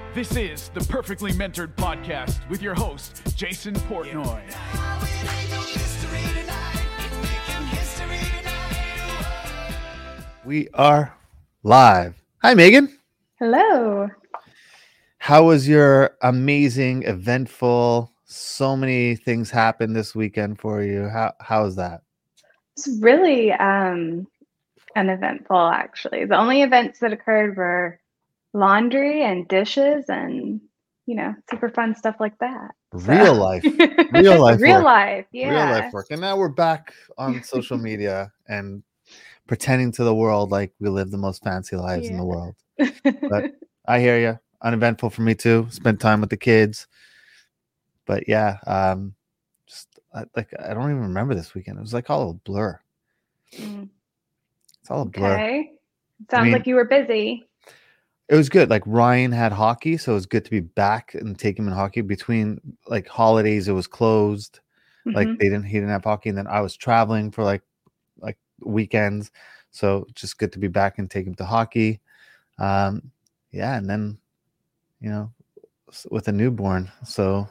This is the Perfectly Mentored Podcast with your host, Jason Portnoy. We are live. Hi, Megan. Hello. How was your amazing, eventful, so many things happened this weekend for you? How was that? It's really uneventful, actually. The only events that occurred were laundry and dishes and, super fun stuff like that. Real life. Real life Real work. life, yeah. Real life work. And now we're back on social media and pretending to the world like we live the most fancy lives in the world. But I hear you. Uneventful for me too. Spent time with the kids. But yeah, I don't even remember this weekend. It was like all a blur. It's all a blur. Okay. Sounds like you were busy. It was good. Like Ryan had hockey, so it was good to be back and take him in hockey. Between like holidays, it was closed. Like he didn't have hockey, and then I was traveling for like weekends, so just good to be back and take him to hockey. And then with a newborn, so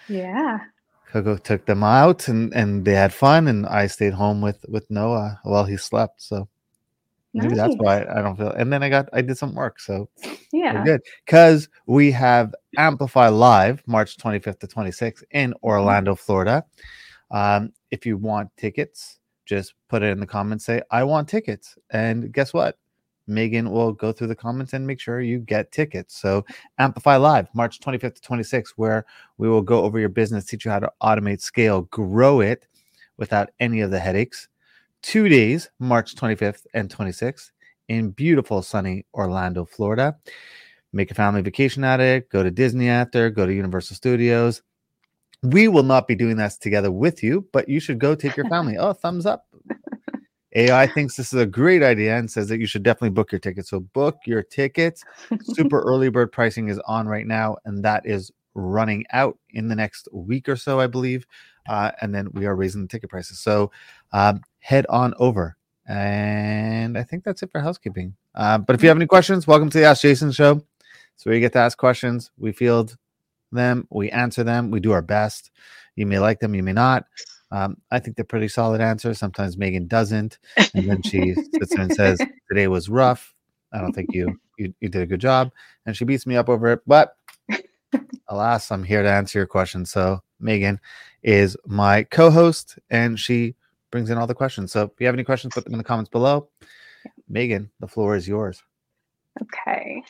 Coco took them out and they had fun, and I stayed home with Noah while he slept. So maybe that's why I don't feel. And then I did some work, so we're good because we have Amplify Live March 25th to 26th in Orlando, Florida. If you want tickets, just put it in the comments. Say I want tickets, and guess what? Megan will go through the comments and make sure you get tickets. So Amplify Live, March 25th to 26th, where we will go over your business, teach you how to automate, scale, grow it without any of the headaches. 2 days, March 25th and 26th in beautiful, sunny Orlando, Florida. Make a family vacation at it. Go to Disney after, go to Universal Studios. We will not be doing that together with you, but you should go take your family. Oh, thumbs up. AI thinks this is a great idea and says that you should definitely book your tickets. So book your tickets. Super early bird pricing is on right now, and that is running out in the next week or so, I believe. And then we are raising the ticket prices. So head on over. And I think that's it for housekeeping. But if you have any questions, welcome to the Ask Jason show. So you get to ask questions. We field them. We answer them. We do our best. You may like them. You may not. I think they're pretty solid answers. Sometimes Megan doesn't. And then she sits there and says, today was rough. I don't think you did a good job. And she beats me up over it. But alas, I'm here to answer your questions. So Megan is my co-host, and she brings in all the questions. So if you have any questions, put them in the comments below. Megan, the floor is yours. Okay.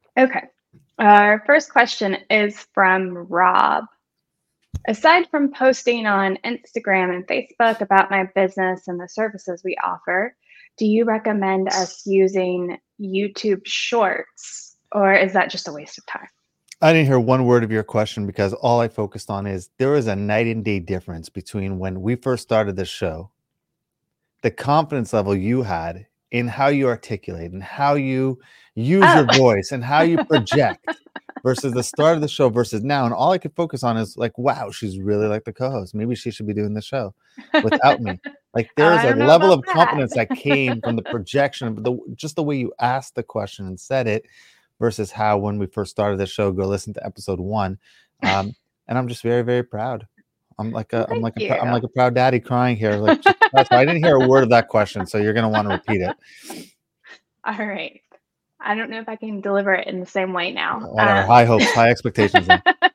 Our first question is from Rob. Aside from posting on Instagram and Facebook about my business and the services we offer, do you recommend us using YouTube Shorts, or is that just a waste of time? I didn't hear one word of your question because all I focused on is there is a night and day difference between when we first started this show, the confidence level you had in how you articulate and how you use your voice and how you project versus the start of the show versus now. And all I could focus on is like, wow, she's really like the co-host. Maybe she should be doing the show without me. Like there is a level of confidence that came from the projection, just the way you asked the question and said it versus how when we first started the show, go listen to episode 1. And I'm just very, very proud. I'm like a proud daddy crying here. Like, I didn't hear a word of that question, so you're gonna want to repeat it. All right. I don't know if I can deliver it in the same way now. Whatever. High hopes, high expectations.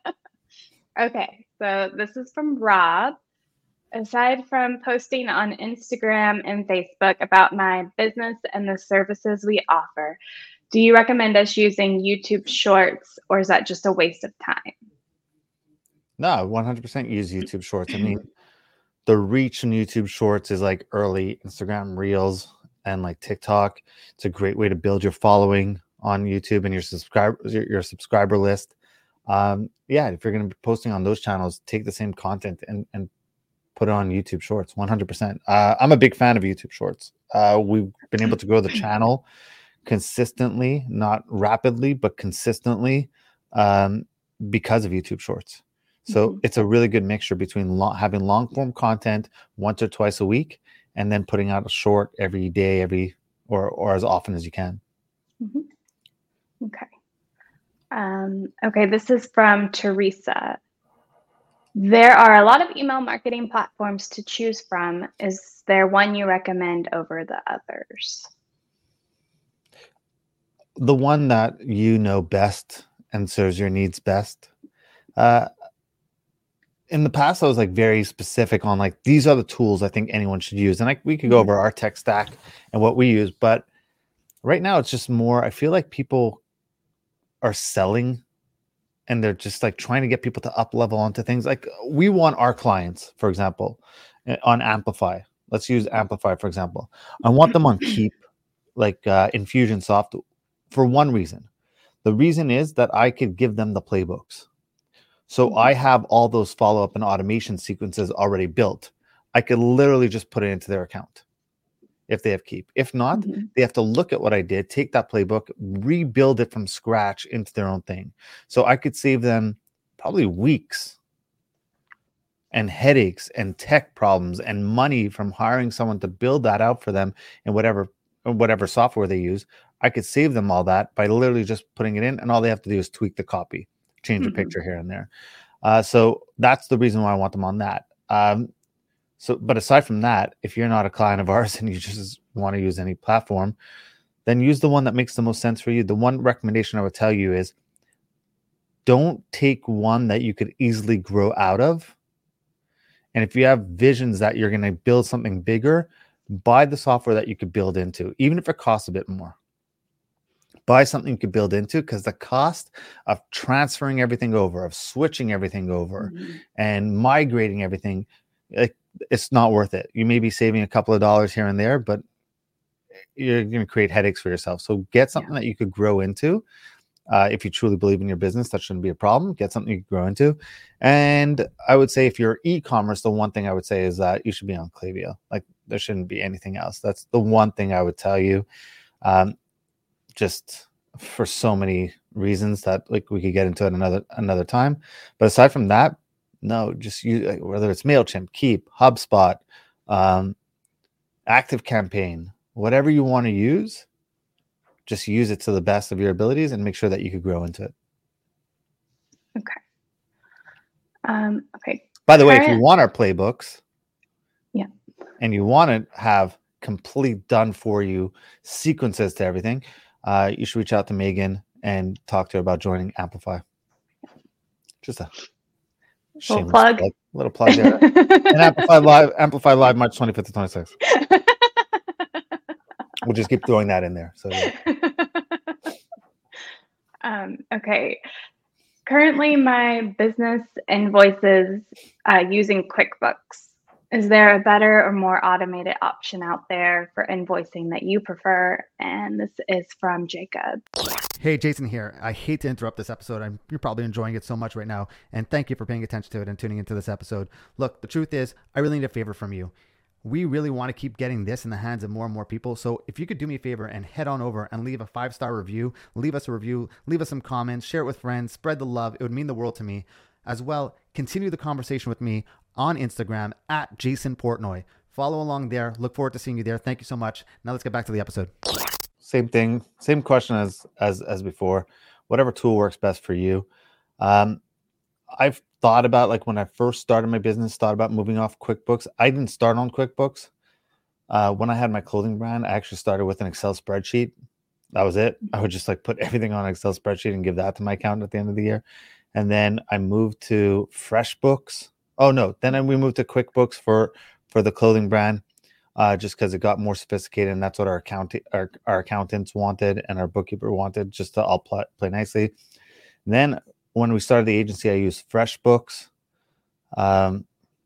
Okay, so this is from Rob. Aside from posting on Instagram and Facebook about my business and the services we offer, do you recommend us using YouTube Shorts, or is that just a waste of time? No, 100% use YouTube Shorts. I mean, the reach in YouTube Shorts is like early Instagram Reels and like TikTok. It's a great way to build your following on YouTube and your subscriber list. If you're going to be posting on those channels, take the same content and put it on YouTube Shorts. 100%. I'm a big fan of YouTube Shorts. We've been able to grow the channel consistently, not rapidly, but consistently, because of YouTube Shorts. So it's a really good mixture between having long form content once or twice a week, and then putting out a short every day, or as often as you can. Okay. Okay, this is from Teresa. There are a lot of email marketing platforms to choose from. Is there one you recommend over the others? The one that you know best and serves your needs best. In the past, I was like very specific on like, these are the tools I think anyone should use. And we could go over our tech stack and what we use. But right now it's just more, I feel like people are selling and they're just like trying to get people to up level onto things. Like we want our clients, for example, on Amplify. Let's use Amplify, for example. I want them on Keep, like Infusionsoft, for one reason. The reason is that I could give them the playbooks. So I have all those follow-up and automation sequences already built. I could literally just put it into their account if they have Keep. If not, they have to look at what I did, take that playbook, rebuild it from scratch into their own thing. So I could save them probably weeks and headaches and tech problems and money from hiring someone to build that out for them in whatever software they use. I could save them all that by literally just putting it in, and all they have to do is tweak the copy, change a picture here and there. So that's the reason why I want them on that. But aside from that, if you're not a client of ours and you just want to use any platform, then use the one that makes the most sense for you. The one recommendation I would tell you is don't take one that you could easily grow out of. And if you have visions that you're going to build something bigger, buy the software that you could build into, even if it costs a bit more. Buy something you could build into, because the cost of transferring everything over, of switching everything over and migrating everything, it's not worth it. You may be saving a couple of dollars here and there, but you're going to create headaches for yourself. So get something that you could grow into. If you truly believe in your business, that shouldn't be a problem. Get something you can grow into. And I would say if you're e-commerce, the one thing I would say is that you should be on Klaviyo. Like there shouldn't be anything else. That's the one thing I would tell you. Just for so many reasons that like we could get into it another time. But aside from that, no, just use, whether it's MailChimp, Keep, HubSpot, ActiveCampaign, whatever you want to use, just use it to the best of your abilities and make sure that you could grow into it. Okay. Okay. By the way, if you want our playbooks, and you want to have complete done for you sequences to everything, you should reach out to Megan and talk to her about joining Amplify. Just a little plug. Little plug there. And Amplify Live, March 25th to 26th. We'll just keep throwing that in there. So okay. Currently, my business invoices using QuickBooks. Is there a better or more automated option out there for invoicing that you prefer? And this is from Jacob. Hey, Jason here. I hate to interrupt this episode. You're probably enjoying it so much right now. And thank you for paying attention to it and tuning into this episode. Look, the truth is, I really need a favor from you. We really want to keep getting this in the hands of more and more people. So if you could do me a favor and head on over and leave a 5-star review, leave us a review, leave us some comments, share it with friends, spread the love. It would mean the world to me. As well, continue the conversation with me on Instagram at Jason Portnoy. Follow along there. Look forward to seeing you there. Thank you so much. Now let's get back to the episode. Same thing, same question as before. Whatever tool works best for you. I've thought about, like when I first started my business, thought about moving off QuickBooks. I didn't start on QuickBooks. When I had my clothing brand, I actually started with an Excel spreadsheet. That was it. I would just like put everything on an Excel spreadsheet and give that to my accountant at the end of the year. And then I moved to FreshBooks. Then we moved to QuickBooks for the clothing brand, just because it got more sophisticated, and that's what our accountants wanted and our bookkeeper wanted, just to all play nicely. And then when we started the agency, I used FreshBooks, and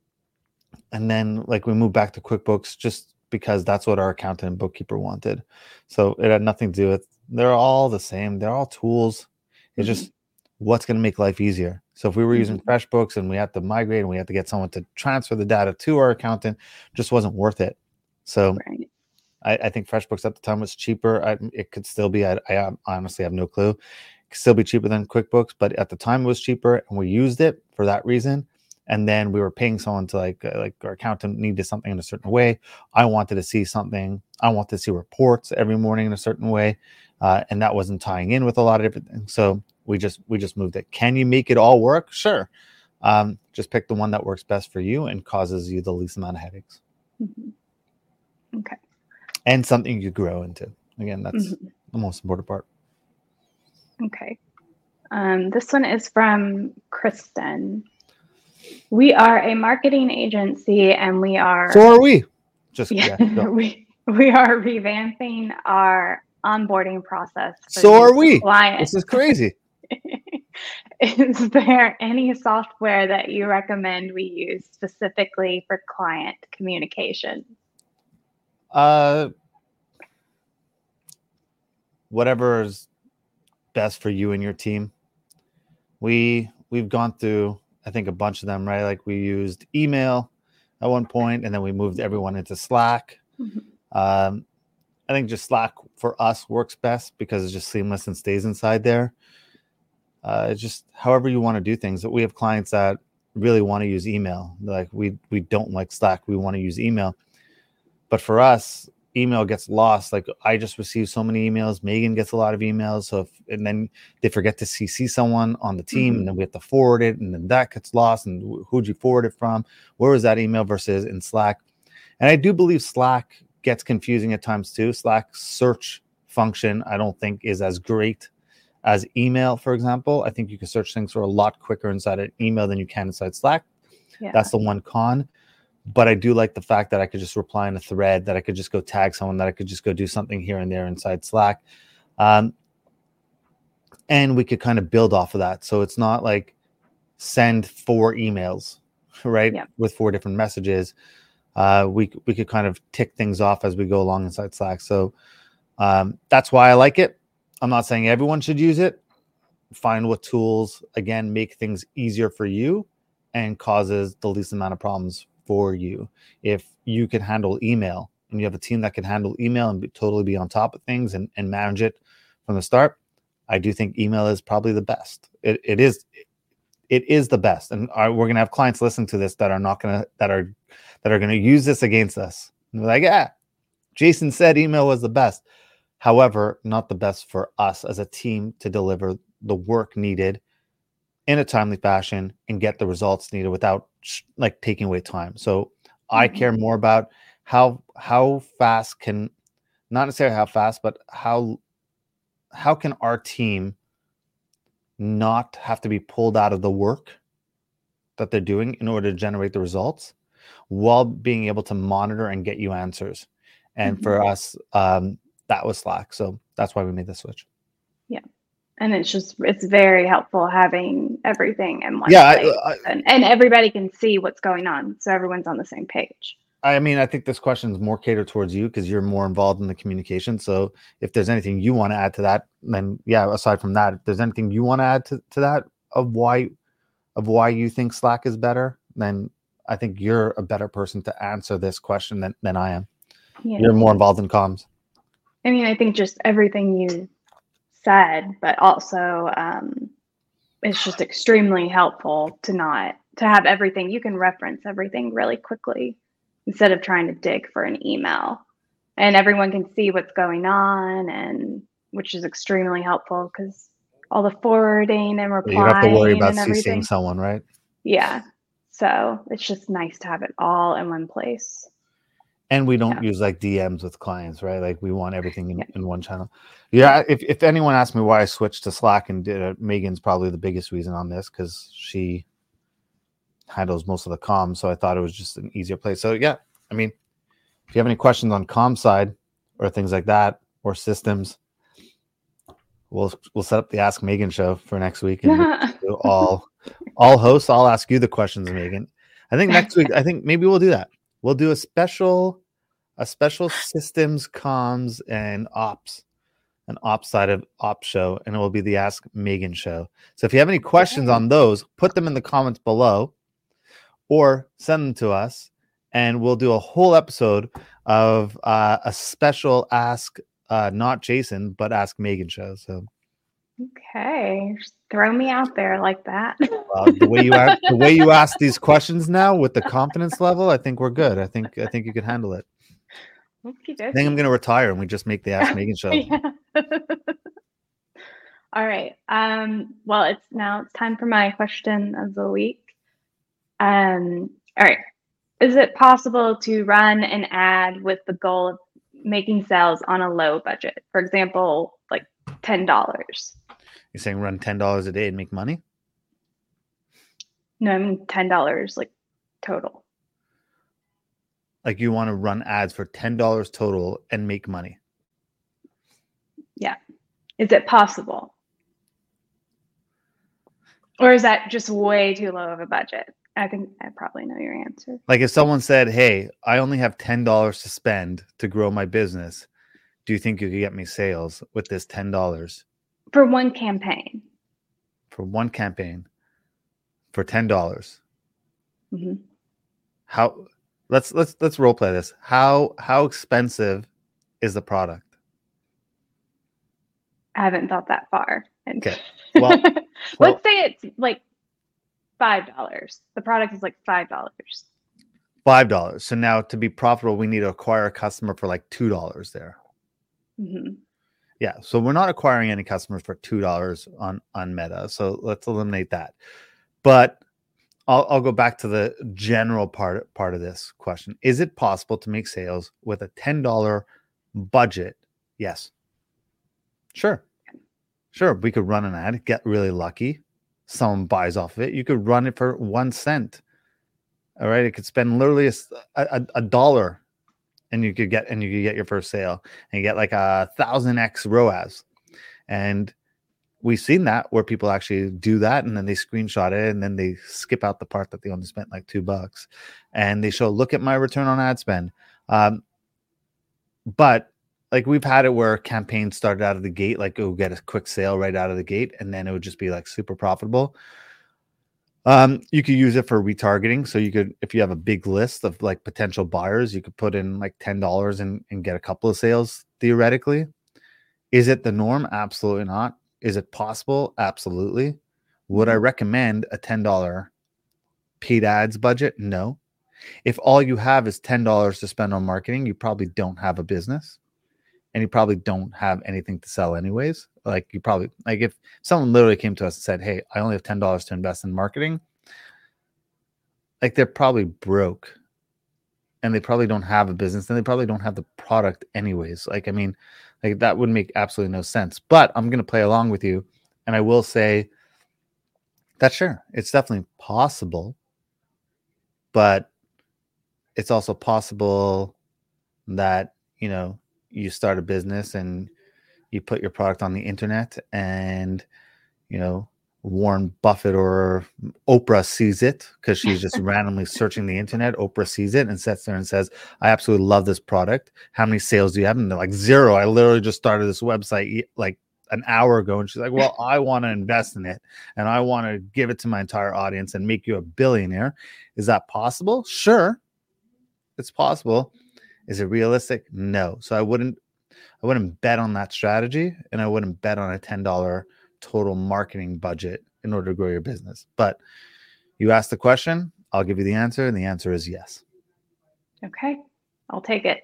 then like we moved back to QuickBooks just because that's what our accountant and bookkeeper wanted. So it had nothing to do with. They're all the same. They're all tools. It's just what's going to make life easier. So if we were using FreshBooks and we had to migrate and we had to get someone to transfer the data to our accountant, just wasn't worth it. So I think FreshBooks at the time was cheaper. It could still be. I honestly have no clue. It could still be cheaper than QuickBooks, but at the time it was cheaper, and we used it for that reason. And then we were paying someone to like our accountant needed something in a certain way. I wanted to see something. I wanted to see reports every morning in a certain way, and that wasn't tying in with a lot of different things. So we just moved it. Can you make it all work? Sure. Just pick the one that works best for you and causes you the least amount of headaches. Mm-hmm. Okay. And something you grow into. Again, that's the most important part. Okay. This one is from Kristen. We are a marketing agency and we are... So are we. We are revamping our onboarding process. So are we. Clients. This is crazy. Is there any software that you recommend we use specifically for client communication? Whatever is best for you and your team. We've gone through, I think, a bunch of them, right? Like we used email at one point, and then we moved everyone into Slack. I think just Slack for us works best because it's just seamless and stays inside there. It's just however you want to do things. We have clients that really want to use email. Like we don't like Slack. We want to use email. But for us, email gets lost. Like I just received so many emails. Megan gets a lot of emails. And then they forget to CC someone on the team, and then we have to forward it, and then that gets lost. And who'd you forward it from? Where was that email versus in Slack? And I do believe Slack gets confusing at times too. Slack's search function, I don't think, is as great as email, for example. I think you can search things for a lot quicker inside an email than you can inside Slack. Yeah. That's the one con. But I do like the fact that I could just reply in a thread, that I could just go tag someone, that I could just go do something here and there inside Slack. And we could kind of build off of that. So it's not like send 4 emails, right? Yeah. With 4 different messages. We could kind of tick things off as we go along inside Slack. So that's why I like it. I'm not saying everyone should use it. Find what tools, again, make things easier for you and causes the least amount of problems for you. If you can handle email and you have a team that can handle email and totally be on top of things and manage it from the start, I do think email is probably the best. It is the best. And we're going to have clients listen to this that are going to use this against us. And they're like, yeah, Jason said email was the best. However, not the best for us as a team to deliver the work needed in a timely fashion and get the results needed without like taking away time. So I care more about how fast can, not necessarily how fast, but how can our team not have to be pulled out of the work that they're doing in order to generate the results while being able to monitor and get you answers. And for us, that was Slack. So that's why we made the switch. Yeah. And it's very helpful having everything in one place. And everybody can see what's going on. So everyone's on the same page. I mean, I think this question is more catered towards you because you're more involved in the communication. So if there's anything you want to add to that, then yeah, aside from that, if there's anything you want to add to that of why you think Slack is better, then I think you're a better person to answer this question than I am. Yeah. You're more involved in comms. I mean, I think just everything you said, but also it's just extremely helpful to have everything. You can reference everything really quickly instead of trying to dig for an email, and everyone can see what's going on, and which is extremely helpful because all the forwarding and replying. You don't have to worry about CCing someone, right? Yeah. So it's just nice to have it all in one place. And we don't use like DMs with clients, right? Like we want everything in one channel. Yeah. If anyone asked me why I switched to Slack and did it, Megan's probably the biggest reason on this because she handles most of the comms. So I thought it was just an easier place. So yeah, I mean, if you have any questions on comm side or things like that or systems, we'll set up the Ask Megan show for next week and we'll all hosts. I'll ask you the questions, Megan. I think next week, maybe we'll do that. We'll do a special systems, comms, and ops side of ops show, and it will be the Ask Megan show. So if you have any questions on those, put them in the comments below or send them to us, and we'll do a whole episode of a special Ask not Jason, but Ask Megan show. So okay, just throw me out there like that. The way you ask these questions now with the confidence level, I think we're good. I think you can handle it. I think I'm going to retire and we just make the Ask Megan show. All right. Well, it's time for my question of the week. All right. Is it possible to run an ad with the goal of making sales on a low budget? For example, like $10. You're saying run $10 a day and make money? No, I mean $10 like total. Like you want to run ads for $10 total and make money? Yeah. Is it possible? Or is that just way too low of a budget? I think I probably know your answer. Like if someone said, hey, I only have $10 to spend to grow my business, do you think you could get me sales with this $10? For one campaign. For one campaign. For $10. Mm-hmm. How let's role play this. How expensive is the product? I haven't thought that far. Okay. Well, let's say it's like $5. The product is like $5. $5. So now to be profitable, we need to acquire a customer for like $2 there. Mm-hmm. Yeah. So we're not acquiring any customers for $2 on Meta. So let's eliminate that. But I'll go back to the general part of this question. Is it possible to make sales with a $10 budget? Yes. Sure. We could run an ad, get really lucky. Someone buys off of it. You could run it for 1 cent. All right. It could spend literally a dollar and you could get your first sale and you get like 1,000x ROAS. And we've seen that where people actually do that and then they screenshot it and then they skip out the part that they only spent like $2 and they show, look at my return on ad spend. But like we've had it where campaigns started out of the gate, like it would get a quick sale right out of the gate and then it would just be like super profitable. You could use it for retargeting. So you could, if you have a big list of like potential buyers, you could put in like $10 and get a couple of sales theoretically. Is it the norm? Absolutely not. Is it possible? Absolutely. Would I recommend a $10 paid ads budget? No. If all you have is $10 to spend on marketing, you probably don't have a business and you probably don't have anything to sell anyways. Like you probably, like if someone literally came to us and said, hey, I only have $10 to invest in marketing, like they're probably broke and they probably don't have a business and they probably don't have the product anyways. Like, I mean, like that would make absolutely no sense, but I'm going to play along with you. And I will say that sure, it's definitely possible, but it's also possible that, you know, you start a business and you put your product on the internet and, you know, Warren Buffett or Oprah sees it because she's just randomly searching the internet. Oprah sees it and sits there and says, I absolutely love this product. How many sales do you have? And they're like, 0. I literally just started this website like an hour ago. And she's like, well, I want to invest in it and I want to give it to my entire audience and make you a billionaire. Is that possible? Sure. It's possible. Is it realistic? No. So I wouldn't bet on that strategy and I wouldn't bet on a $10 total marketing budget in order to grow your business. But you asked the question, I'll give you the answer, and the answer is yes. Okay, I'll take it.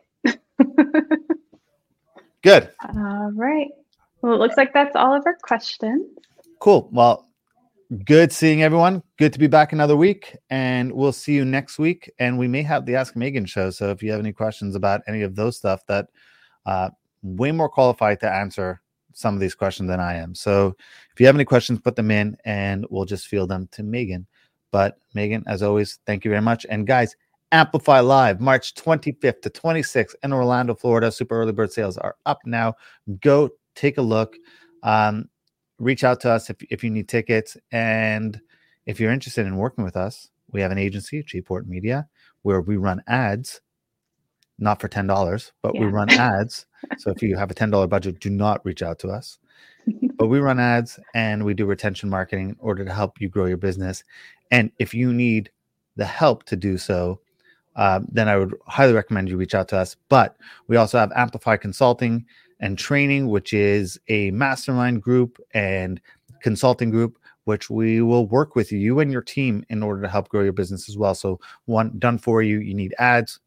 Good. All right. Well, it looks like that's all of our questions. Cool. Well, good seeing everyone. Good to be back another week, and we'll see you next week. And we may have the Ask Megan show. So if you have any questions about any of those stuff, that way more qualified to answer some of these questions than I am. So if you have any questions, put them in and we'll just field them to Megan. But Megan, as always, thank you very much. And guys, Amplify Live, March 25th to 26th in Orlando, Florida. Super early bird sales are up now. Go take a look. Reach out to us if you need tickets. And if you're interested in working with us, we have an agency, G-Port Media, where we run ads, not for $10, but we run ads. So if you have a $10 budget, do not reach out to us. But we run ads and we do retention marketing in order to help you grow your business. And if you need the help to do so, then I would highly recommend you reach out to us. But we also have Amplify Consulting and Training, which is a mastermind group and consulting group, which we will work with you and your team in order to help grow your business as well. So one done for you. You need ads,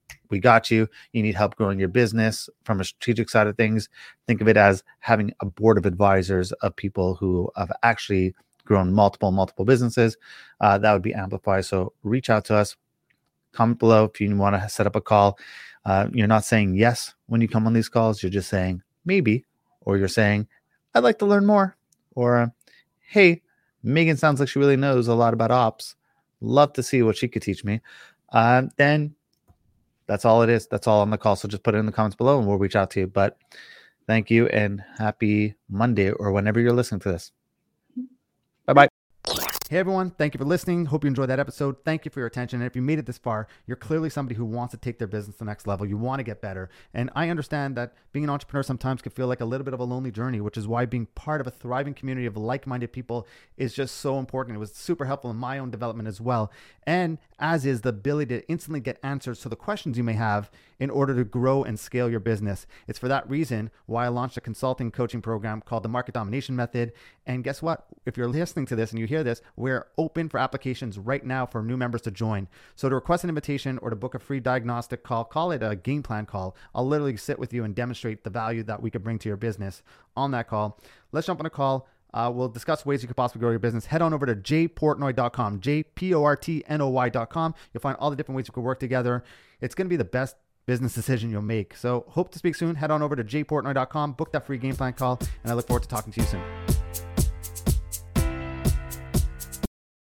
we got you. You need help growing your business from a strategic side of things. Think of it as having a board of advisors of people who have actually grown multiple businesses. That would be Amplify. So reach out to us. Comment below if you want to set up a call. You're not saying yes when you come on these calls. You're just saying maybe, or you're saying, I'd like to learn more. Or, hey, Megan sounds like she really knows a lot about ops. Love to see what she could teach me. Then that's all it is. That's all on the call. So just put it in the comments below and we'll reach out to you. But thank you and happy Monday or whenever you're listening to this. Bye-bye. Hey everyone, thank you for listening. Hope you enjoyed that episode. Thank you for your attention. And if you made it this far, you're clearly somebody who wants to take their business to the next level. You want to get better. And I understand that being an entrepreneur sometimes can feel like a little bit of a lonely journey, which is why being part of a thriving community of like-minded people is just so important. It was super helpful in my own development as well. And as is the ability to instantly get answers to the questions you may have in order to grow and scale your business. It's for that reason why I launched a consulting coaching program called the Market Domination Method. And guess what? If you're listening to this and you hear this, we're open for applications right now for new members to join. So to request an invitation or to book a free diagnostic call, call it a game plan call. I'll literally sit with you and demonstrate the value that we could bring to your business on that call. Let's jump on a call. We'll discuss ways you could possibly grow your business. Head on over to jportnoy.com, jportnoy.com. You'll find all the different ways we could work together. It's going to be the best business decision you'll make. So hope to speak soon. Head on over to jportnoy.com, book that free game plan call, and I look forward to talking to you soon.